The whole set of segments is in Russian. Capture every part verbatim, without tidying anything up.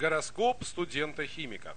Гороскоп студента-химика.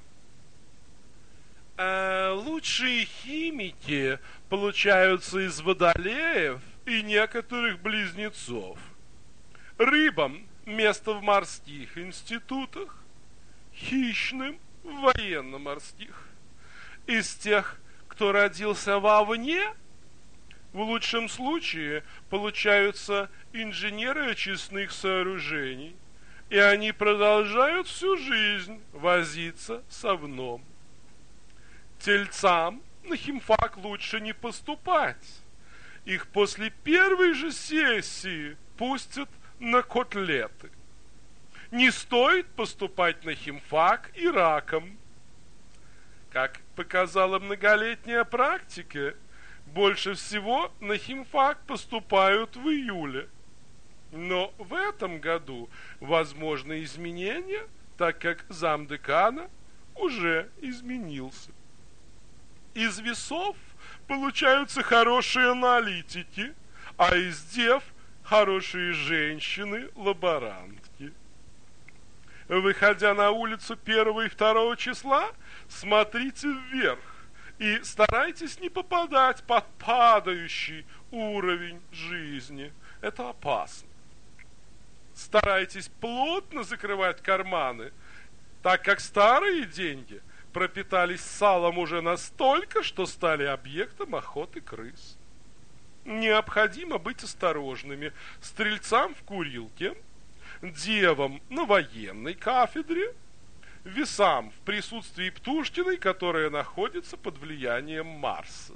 А лучшие химики получаются из водолеев и некоторых близнецов. Рыбам место в морских институтах, хищным в военно-морских. Из тех, кто родился вовне, в лучшем случае получаются инженеры очистных сооружений, и они продолжают всю жизнь возиться с овном. Тельцам на химфак лучше не поступать. Их после первой же сессии пустят на котлеты. Не стоит поступать на химфак и ракам. Как показала многолетняя практика, больше всего на химфак поступают в июле. Но в этом году возможны изменения, так как замдекана уже изменился. Из весов получаются хорошие аналитики, а из дев хорошие женщины-лаборантки. Выходя на улицу первого и второго числа, смотрите вверх и старайтесь не попадать под падающий уровень жизни. Это опасно. Старайтесь плотно закрывать карманы, так как старые деньги пропитались салом уже настолько, что стали объектом охоты крыс. Необходимо быть осторожными стрельцам в курилке, девам на военной кафедре, весам в присутствии Птушкиной, которая находится под влиянием Марса.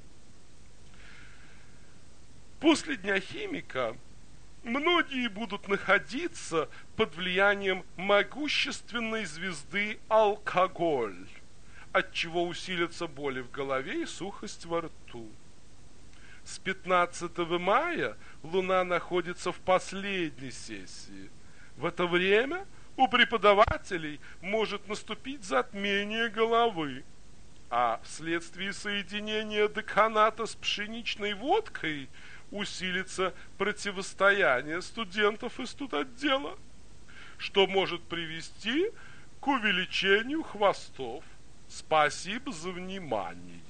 После Дня химика многие будут находиться под влиянием могущественной звезды алкоголь, отчего усилятся боли в голове и сухость во рту. С пятнадцатого мая Луна находится в последней сессии. В это время у преподавателей может наступить затмение головы, а вследствие соединения деканата с пшеничной водкой усилится противостояние студентов из студотдела, что может привести к увеличению хвостов. Спасибо за внимание.